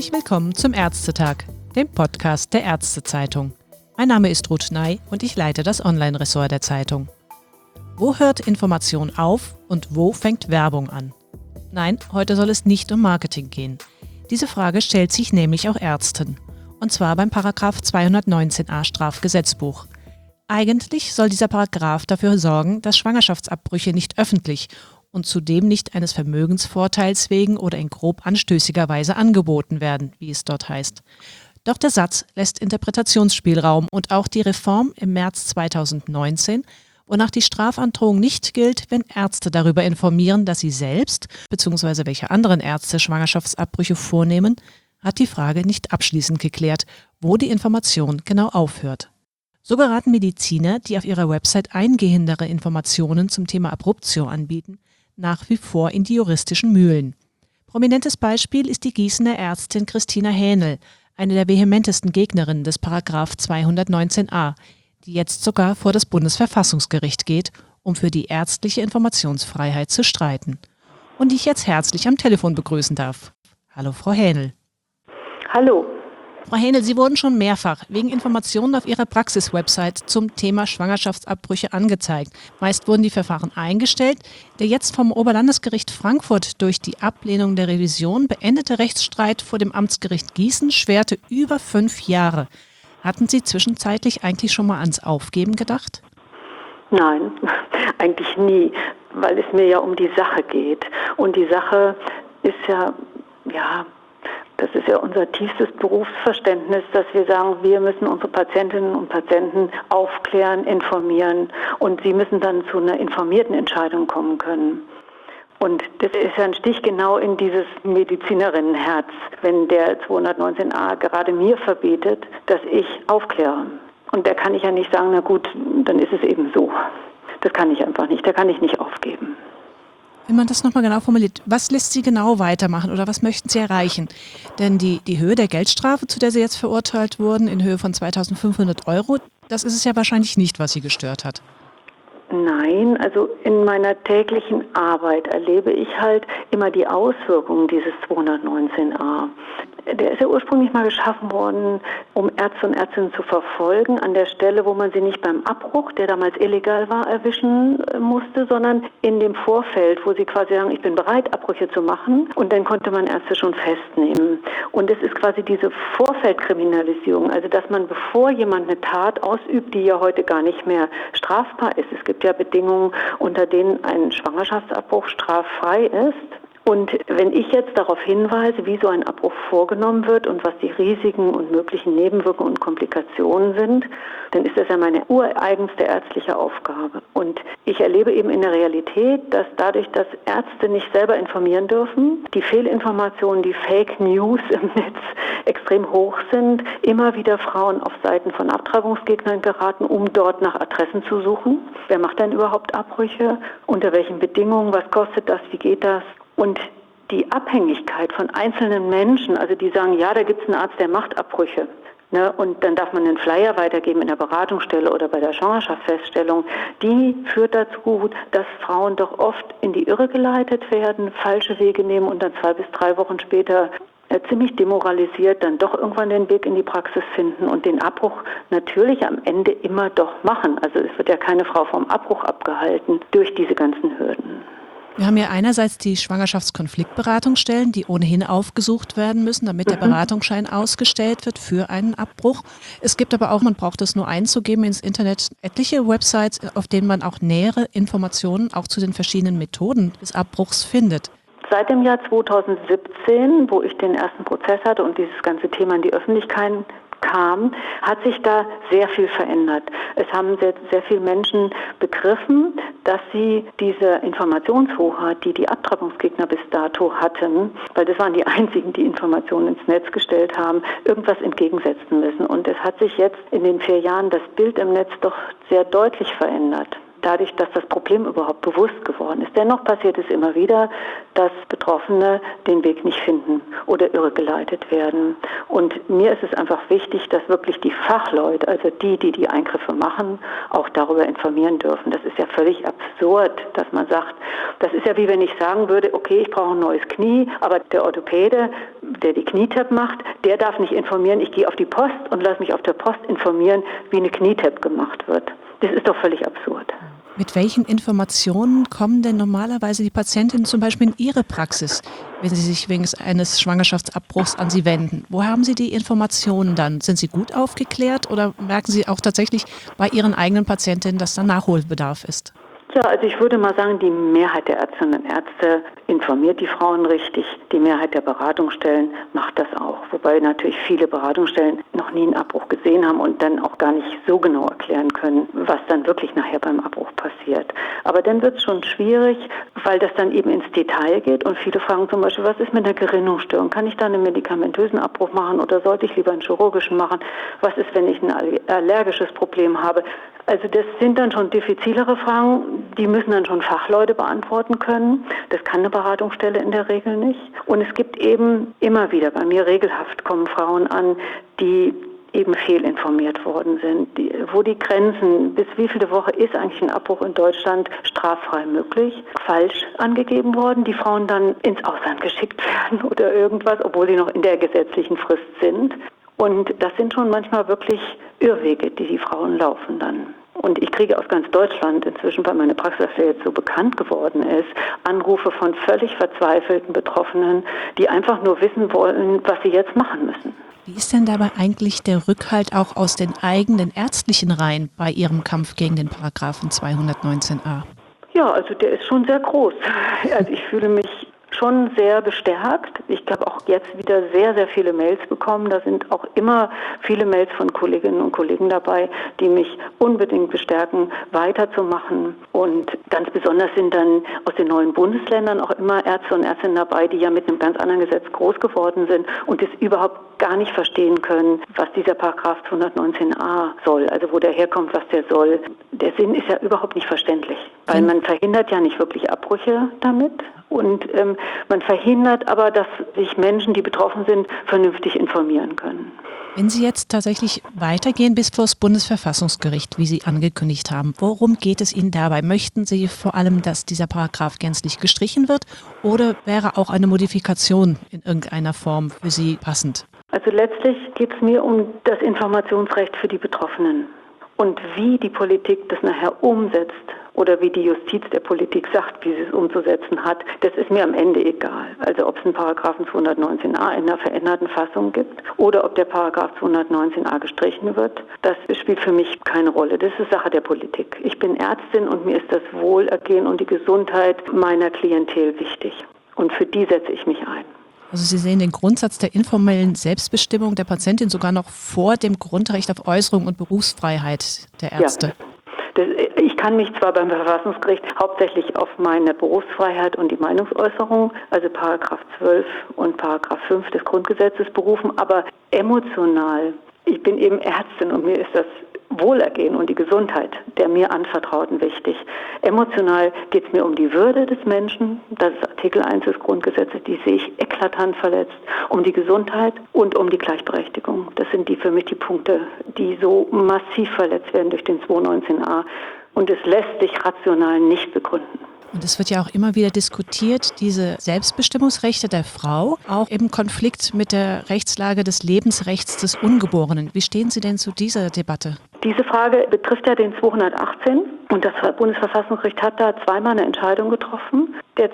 Herzlich willkommen zum Ärztetag, dem Podcast der Ärztezeitung. Mein Name ist Ruth Ney und ich leite das Online-Ressort der Zeitung. Wo hört Information auf und wo fängt Werbung an? Nein, heute soll es nicht um Marketing gehen. Diese Frage stellt sich nämlich auch Ärzten. Und zwar beim Paragraph 219a Strafgesetzbuch. Eigentlich soll dieser Paragraph dafür sorgen, dass Schwangerschaftsabbrüche nicht öffentlich und zudem nicht eines Vermögensvorteils wegen oder in grob anstößiger Weise angeboten werden, wie es dort heißt. Doch der Satz lässt Interpretationsspielraum und auch die Reform im März 2019, wonach die Strafandrohung nicht gilt, wenn Ärzte darüber informieren, dass sie selbst bzw. welche anderen Ärzte Schwangerschaftsabbrüche vornehmen, hat die Frage nicht abschließend geklärt, wo die Information genau aufhört. So geraten Mediziner, die auf ihrer Website eingehendere Informationen zum Thema Abruptio anbieten, nach wie vor in die juristischen Mühlen. Prominentes Beispiel ist die Gießener Ärztin Christina Hähnel, eine der vehementesten Gegnerinnen des Paragraph 219a, die jetzt sogar vor das Bundesverfassungsgericht geht, um für die ärztliche Informationsfreiheit zu streiten. Und die ich jetzt herzlich am Telefon begrüßen darf. Hallo, Frau Hähnel. Hallo. Frau Hähnel, Sie wurden schon mehrfach wegen Informationen auf Ihrer Praxis-Website zum Thema Schwangerschaftsabbrüche angezeigt. Meist wurden die Verfahren eingestellt. Der jetzt vom Oberlandesgericht Frankfurt durch die Ablehnung der Revision beendete Rechtsstreit vor dem Amtsgericht Gießen schwerte über 5 Jahre. Hatten Sie zwischenzeitlich eigentlich schon mal ans Aufgeben gedacht? Nein, eigentlich nie, weil es mir ja um die Sache geht. Und die Sache ist das ist ja unser tiefstes Berufsverständnis, dass wir sagen, wir müssen unsere Patientinnen und Patienten aufklären, informieren und sie müssen dann zu einer informierten Entscheidung kommen können. Und das ist ja ein Stich genau in dieses Medizinerinnenherz, wenn der 219a gerade mir verbietet, dass ich aufkläre. Und da kann ich ja nicht sagen, na gut, dann ist es eben so. Das kann ich einfach nicht, da kann ich nicht aufgeben. Wenn man das nochmal genau formuliert, was lässt Sie genau weitermachen oder was möchten Sie erreichen? Denn die Höhe der Geldstrafe, zu der Sie jetzt verurteilt wurden, in Höhe von 2.500 €, das ist es ja wahrscheinlich nicht, was Sie gestört hat. Nein, also in meiner täglichen Arbeit erlebe ich halt immer die Auswirkungen dieses 219a. Der ist ja ursprünglich mal geschaffen worden, um Ärzte und Ärztinnen zu verfolgen, an der Stelle, wo man sie nicht beim Abbruch, der damals illegal war, erwischen musste, sondern in dem Vorfeld, wo sie quasi sagen, ich bin bereit, Abbrüche zu machen, und dann konnte man Ärzte schon festnehmen. Und es ist quasi diese Vorfeldkriminalisierung, also dass man, bevor jemand eine Tat ausübt, die ja heute gar nicht mehr strafbar ist, es gibt ja Bedingungen, unter denen ein Schwangerschaftsabbruch straffrei ist. Und wenn ich jetzt darauf hinweise, wie so ein Abbruch vorgenommen wird und was die Risiken und möglichen Nebenwirkungen und Komplikationen sind, dann ist das ja meine ureigenste ärztliche Aufgabe. Und ich erlebe eben in der Realität, dass dadurch, dass Ärzte nicht selber informieren dürfen, die Fehlinformationen, die Fake News im Netz extrem hoch sind, immer wieder Frauen auf Seiten von Abtreibungsgegnern geraten, um dort nach Adressen zu suchen. Wer macht denn überhaupt Abbrüche? Unter welchen Bedingungen? Was kostet das? Wie geht das? Und die Abhängigkeit von einzelnen Menschen, also die sagen, ja, da gibt es einen Arzt, der macht Abbrüche, ne, und dann darf man einen Flyer weitergeben in der Beratungsstelle oder bei der Schwangerschaftsfeststellung, die führt dazu, dass Frauen doch oft in die Irre geleitet werden, falsche Wege nehmen und dann 2 bis 3 Wochen später ziemlich demoralisiert dann doch irgendwann den Weg in die Praxis finden und den Abbruch natürlich am Ende immer doch machen. Also es wird ja keine Frau vom Abbruch abgehalten durch diese ganzen Hürden. Wir haben ja einerseits die Schwangerschaftskonfliktberatungsstellen, die ohnehin aufgesucht werden müssen, damit der Beratungsschein ausgestellt wird für einen Abbruch. Es gibt aber auch, man braucht es nur einzugeben ins Internet, etliche Websites, auf denen man auch nähere Informationen auch zu den verschiedenen Methoden des Abbruchs findet. Seit dem Jahr 2017, wo ich den ersten Prozess hatte und dieses ganze Thema in die Öffentlichkeit kam, hat sich da sehr viel verändert. Es haben sehr viele Menschen begriffen, dass sie diese Informationshoheit, die die Abtreibungsgegner bis dato hatten, weil das waren die einzigen, die Informationen ins Netz gestellt haben, irgendwas entgegensetzen müssen. Und es hat sich jetzt in den 4 Jahren das Bild im Netz doch sehr deutlich verändert. Dadurch, dass das Problem überhaupt bewusst geworden ist. Dennoch passiert es immer wieder, dass Betroffene den Weg nicht finden oder irregeleitet werden. Und mir ist es einfach wichtig, dass wirklich die Fachleute, also die Eingriffe machen, auch darüber informieren dürfen. Das ist ja völlig absurd, dass man sagt, das ist ja wie wenn ich sagen würde, okay, ich brauche ein neues Knie, aber der Orthopäde der die Knietap macht, der darf nicht informieren, ich gehe auf die Post und lasse mich auf der Post informieren, wie eine Knietap gemacht wird. Das ist doch völlig absurd. Mit welchen Informationen kommen denn normalerweise die Patientinnen zum Beispiel in Ihre Praxis, wenn sie sich wegen eines Schwangerschaftsabbruchs an Sie wenden? Wo haben Sie die Informationen dann? Sind Sie gut aufgeklärt oder merken Sie auch tatsächlich bei Ihren eigenen Patientinnen, dass da Nachholbedarf ist? Ja, also ich würde mal sagen, die Mehrheit der Ärztinnen und Ärzte informiert die Frauen richtig. Die Mehrheit der Beratungsstellen macht das auch. Wobei natürlich viele Beratungsstellen noch nie einen Abbruch gesehen haben und dann auch gar nicht so genau erklären können, was dann wirklich nachher beim Abbruch passiert. Aber dann wird es schon schwierig, weil das dann eben ins Detail geht und viele fragen zum Beispiel, was ist mit einer Gerinnungsstörung? Kann ich da einen medikamentösen Abbruch machen oder sollte ich lieber einen chirurgischen machen? Was ist, wenn ich ein allergisches Problem habe? Also das sind dann schon diffizilere Fragen, die müssen dann schon Fachleute beantworten können. Das kann eine Beratungsstelle in der Regel nicht. Und es gibt eben immer wieder, bei mir regelhaft kommen Frauen an, die eben fehlinformiert worden sind, wo die Grenzen, bis wie viele Woche ist eigentlich ein Abbruch in Deutschland straffrei möglich, falsch angegeben worden, die Frauen dann ins Ausland geschickt werden oder irgendwas, obwohl sie noch in der gesetzlichen Frist sind. Und das sind schon manchmal wirklich Irrwege, die Frauen laufen dann. Und ich kriege aus ganz Deutschland inzwischen, weil meine Praxis jetzt so bekannt geworden ist, Anrufe von völlig verzweifelten Betroffenen, die einfach nur wissen wollen, was sie jetzt machen müssen. Wie ist denn dabei eigentlich der Rückhalt auch aus den eigenen ärztlichen Reihen bei Ihrem Kampf gegen den Paragraphen 219a? Ja, also der ist schon sehr groß. Also ich fühle mich schon sehr bestärkt. Ich habe auch jetzt wieder sehr, sehr viele Mails bekommen. Da sind auch immer viele Mails von Kolleginnen und Kollegen dabei, die mich unbedingt bestärken, weiterzumachen. Und ganz besonders sind dann aus den neuen Bundesländern auch immer Ärzte und Ärztinnen dabei, die ja mit einem ganz anderen Gesetz groß geworden sind und es überhaupt gar nicht verstehen können, was dieser Paragraph 219a soll, also wo der herkommt, was der soll. Der Sinn ist ja überhaupt nicht verständlich, weil man verhindert ja nicht wirklich Abbrüche damit. Und man verhindert aber, dass sich Menschen, die betroffen sind, vernünftig informieren können. Wenn Sie jetzt tatsächlich weitergehen bis vor das Bundesverfassungsgericht, wie Sie angekündigt haben, worum geht es Ihnen dabei? Möchten Sie vor allem, dass dieser Paragraph gänzlich gestrichen wird oder wäre auch eine Modifikation in irgendeiner Form für Sie passend? Also letztlich geht es mir um das Informationsrecht für die Betroffenen. Und wie die Politik das nachher umsetzt oder wie die Justiz der Politik sagt, wie sie es umzusetzen hat, das ist mir am Ende egal. Also ob es einen Paragraphen 219a in einer veränderten Fassung gibt oder ob der Paragraph 219a gestrichen wird, das spielt für mich keine Rolle. Das ist Sache der Politik. Ich bin Ärztin und mir ist das Wohlergehen und die Gesundheit meiner Klientel wichtig. Und für die setze ich mich ein. Also Sie sehen den Grundsatz der informellen Selbstbestimmung der Patientin sogar noch vor dem Grundrecht auf Äußerung und Berufsfreiheit der Ärzte. Ja. Ich kann mich zwar beim Verfassungsgericht hauptsächlich auf meine Berufsfreiheit und die Meinungsäußerung, also Paragraph 12 und Paragraph 5 des Grundgesetzes berufen, aber emotional, ich bin eben Ärztin und mir ist das Wohlergehen und die Gesundheit der mir Anvertrauten wichtig. Emotional geht es mir um die Würde des Menschen, das ist Artikel 1 des Grundgesetzes, die sehe ich eklatant verletzt, um die Gesundheit und um die Gleichberechtigung. Das sind für mich die Punkte, die so massiv verletzt werden durch den 219a und es lässt sich rational nicht begründen. Und es wird ja auch immer wieder diskutiert, diese Selbstbestimmungsrechte der Frau, auch im Konflikt mit der Rechtslage des Lebensrechts des Ungeborenen. Wie stehen Sie denn zu dieser Debatte? Diese Frage betrifft ja den 218 und das Bundesverfassungsgericht hat da zweimal eine Entscheidung getroffen. Der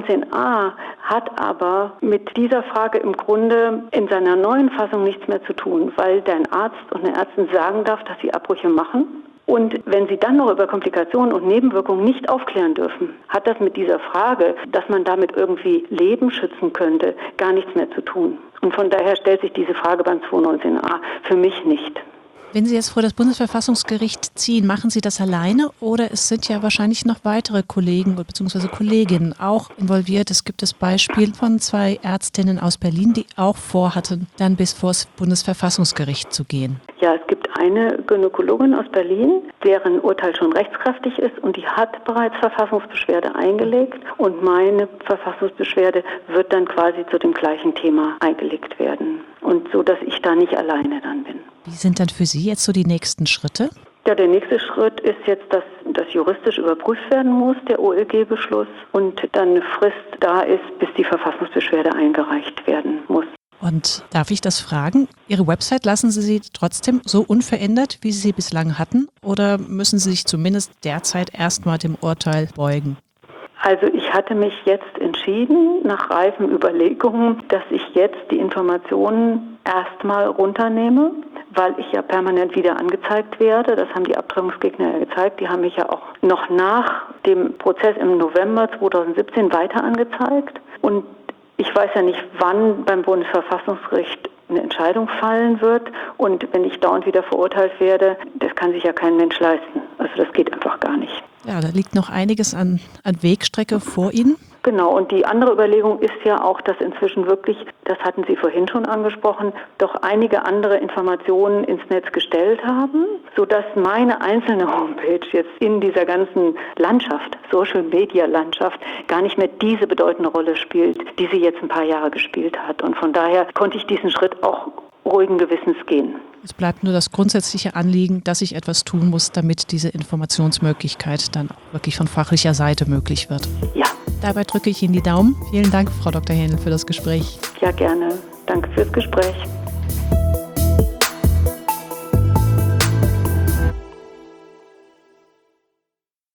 219a hat aber mit dieser Frage im Grunde in seiner neuen Fassung nichts mehr zu tun, weil dein Arzt und eine Ärztin sagen darf, dass sie Abbrüche machen. Und wenn Sie dann noch über Komplikationen und Nebenwirkungen nicht aufklären dürfen, hat das mit dieser Frage, dass man damit irgendwie Leben schützen könnte, gar nichts mehr zu tun. Und von daher stellt sich diese Frage beim 219a für mich nicht. Wenn Sie jetzt vor das Bundesverfassungsgericht ziehen, machen Sie das alleine oder es sind ja wahrscheinlich noch weitere Kollegen bzw. Kolleginnen auch involviert? Es gibt das Beispiel von 2 Ärztinnen aus Berlin, die auch vorhatten, dann bis vor das Bundesverfassungsgericht zu gehen. Ja, es gibt eine Gynäkologin aus Berlin, deren Urteil schon rechtskräftig ist und die hat bereits Verfassungsbeschwerde eingelegt und meine Verfassungsbeschwerde wird dann quasi zu dem gleichen Thema eingelegt werden und so, dass ich da nicht alleine dann bin. Wie sind dann für Sie jetzt so die nächsten Schritte? Ja, der nächste Schritt ist jetzt, dass das juristisch überprüft werden muss, der OLG-Beschluss, und dann eine Frist da ist, bis die Verfassungsbeschwerde eingereicht werden muss. Und darf ich das fragen? Ihre Website, lassen Sie sie trotzdem so unverändert, wie Sie sie bislang hatten? Oder müssen Sie sich zumindest derzeit erstmal dem Urteil beugen? Also ich hatte mich jetzt entschieden, nach reifen Überlegungen, dass ich jetzt die Informationen erstmal runternehme, weil ich ja permanent wieder angezeigt werde. Das haben die Abtreibungsgegner ja gezeigt. Die haben mich ja auch noch nach dem Prozess im November 2017 weiter angezeigt. Und ich weiß ja nicht, wann beim Bundesverfassungsgericht eine Entscheidung fallen wird. Und wenn ich dauernd wieder verurteilt werde, das kann sich ja kein Mensch leisten. Also das geht einfach gar nicht. Ja, da liegt noch einiges an Wegstrecke vor Ihnen. Genau, und die andere Überlegung ist ja auch, dass inzwischen wirklich, das hatten Sie vorhin schon angesprochen, doch einige andere Informationen ins Netz gestellt haben, sodass meine einzelne Homepage jetzt in dieser ganzen Landschaft, Social-Media-Landschaft, gar nicht mehr diese bedeutende Rolle spielt, die sie jetzt ein paar Jahre gespielt hat. Und von daher konnte ich diesen Schritt auch ruhigen Gewissens gehen. Es bleibt nur das grundsätzliche Anliegen, dass ich etwas tun muss, damit diese Informationsmöglichkeit dann auch wirklich von fachlicher Seite möglich wird. Ja. Dabei drücke ich Ihnen die Daumen. Vielen Dank, Frau Dr. Hähnel, für das Gespräch. Ja, gerne. Danke fürs Gespräch.